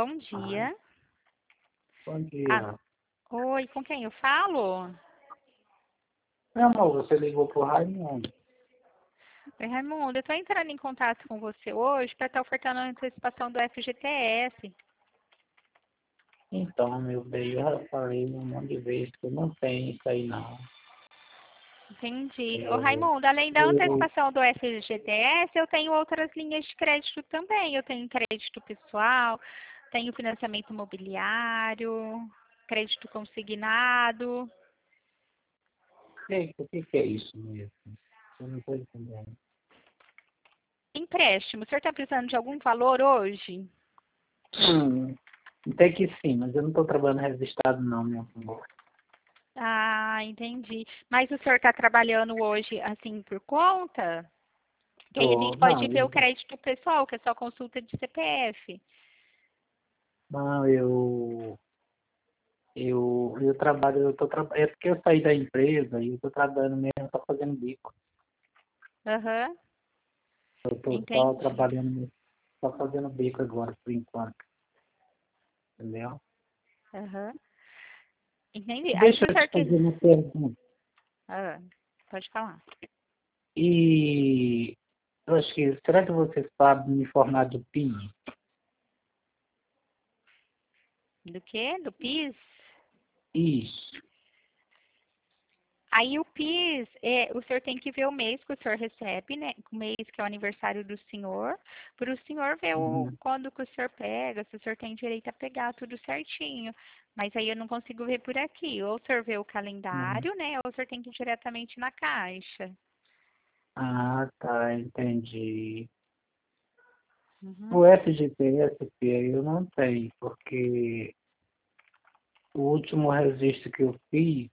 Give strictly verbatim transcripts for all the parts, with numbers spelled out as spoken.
bom Ai, dia. bom Ah, dia. oi, com quem eu falo? Meu amor, você ligou pro Raimundo. Oi, Raimundo, eu estou entrando em contato com você hoje para estar ofertando a antecipação do F G T S. Então, meu bem, eu já falei um monte de vezes que eu não tenho isso aí, não. Entendi. Ô, Eu, Raimundo, além da eu, antecipação do F G T S, eu tenho outras linhas de crédito também. Eu tenho crédito pessoal, tenho financiamento imobiliário, crédito consignado. sei, o que que é isso mesmo? Eu não estou entendendo. Empréstimo, o senhor está precisando de algum valor hoje? Hum, até que sim, mas eu não estou trabalhando registrado, não, meu amor. Ah, entendi. Mas o senhor está trabalhando hoje assim por conta? Que aí a Tô, gente pode não, ver o eu, crédito pessoal, que é só consulta de C P F. não, eu, eu, eu trabalho, eu tô trabalhando, é porque eu saí da empresa e eu estou trabalhando mesmo, só fazendo bico. Aham, Eu estou só entendi. trabalhando, mesmo, só fazendo bico agora, por enquanto, entendeu? Aham, entendi. Aí Deixa se o eu te senhor fazer quiser. uma pergunta. Ah, pode falar. E eu acho que, será que você sabe me informar do P I? Do quê? Do PIS? Isso. Aí o PIS, é, o senhor tem que ver o mês que o senhor recebe, né? O mês que é o aniversário do senhor, para o senhor ver o, Uhum. quando que o senhor pega, se o senhor tem direito a pegar tudo certinho. Mas aí eu não consigo ver por aqui. Ou o senhor vê o Uhum. calendário, né? Ou o senhor tem que ir diretamente na caixa. Ah, tá, entendi. O Uhum. F G T S P eu não tenho, porque o último registro que eu fiz,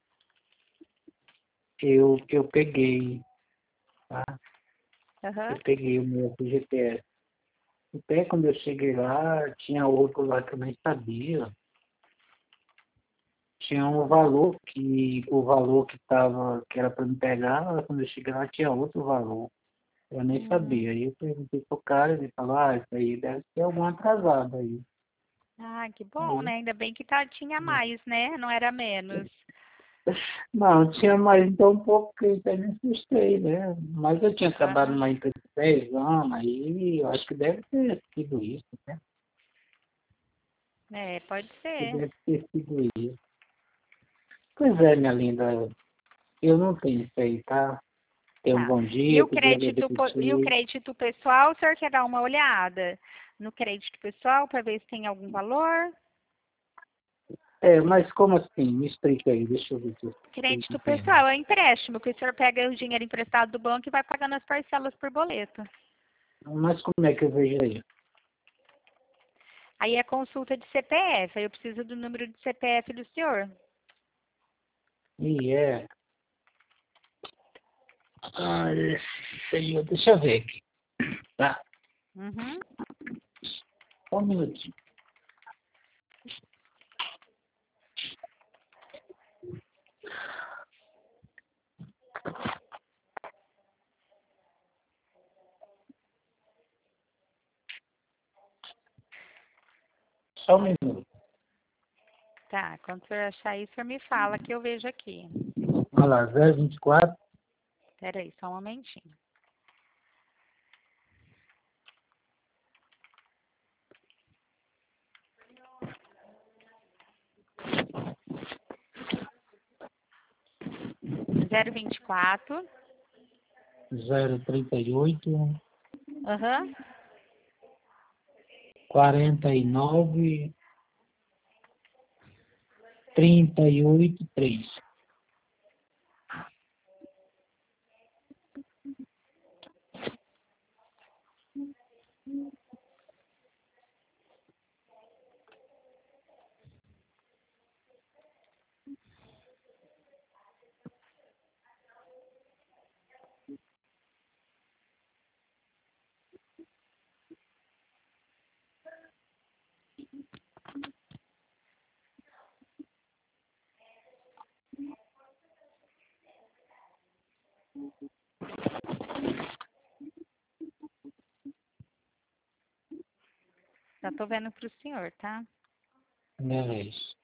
eu, eu peguei, tá? Eu Aham. peguei o meu F G T S. Até quando eu cheguei lá, tinha outro lá que eu nem sabia. Tinha um valor que o valor que tava, que era para me pegar, quando eu cheguei lá tinha outro valor. Eu nem Hum. sabia. Aí eu perguntei pro cara, ele falou, ah, isso aí deve ser algum atrasado aí. Ah, que bom, Aí, né? Ainda bem que tá, tinha mais, né? Não era menos. não, tinha mais então um pouco que eu até me assustei, né? Mas eu tinha trabalhado Aham. numa empresa de dez anos, aí eu acho que deve ter sido isso, né? É, pode Que ser. deve ter sido isso. Pois é, minha linda, eu não tenho isso aí, tá? Tenha um Tá. bom E dia, o que Deus crédito, po- e o abençoe. crédito pessoal, o senhor quer dar uma olhada no crédito pessoal para ver se tem algum valor? É, mas como assim? Me explica aí, deixa eu ver se eu se eu Crédito entendo. pessoal é um empréstimo, que o senhor pega o dinheiro emprestado do banco e vai pagando as parcelas por boleto. Mas como é que eu vejo aí? Aí é consulta de C P F, aí eu preciso do número de C P F do senhor. E é. Ai, senhor, deixa eu ver aqui. Tá? Uhum. Só um minutinho. Só um minuto. Tá, quando o senhor achar isso, o senhor me fala que eu vejo aqui. Olha lá, zero vinte e quatro, Pera aí, só um momentinho. Zero vinte e quatro. zero trinta e oito, Aham. quarenta e nove, trinta e oito, três. Já tô vendo pro senhor, tá? Beleza.